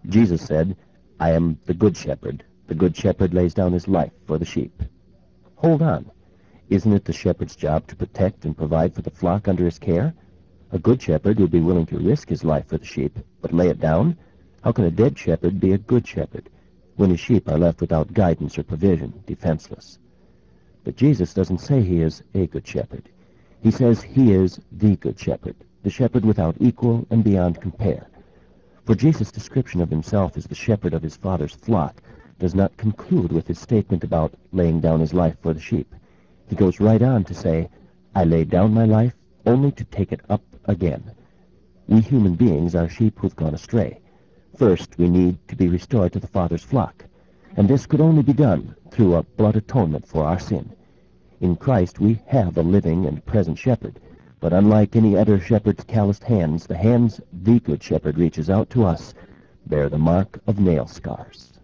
Jesus said, "I am the good shepherd. The good shepherd lays down his life for the sheep." Hold on. Isn't it the shepherd's job to protect and provide for the flock under his care? A good shepherd would be willing to risk his life for the sheep, but lay it down? How can a dead shepherd be a good shepherd when his sheep are left without guidance or provision, defenseless? But Jesus doesn't say he is a good shepherd. He says he is the good shepherd, the shepherd without equal and beyond compare. For Jesus' description of himself as the shepherd of his Father's flock does not conclude with his statement about laying down his life for the sheep. He goes right on to say, "I laid down my life only to take it up again." We human beings are sheep who've gone astray. First, we need to be restored to the Father's flock, and this could only be done through a blood atonement for our sin. In Christ we have a living and present shepherd, but unlike any other shepherd's calloused hands, the hands the Good Shepherd reaches out to us bear the mark of nail scars.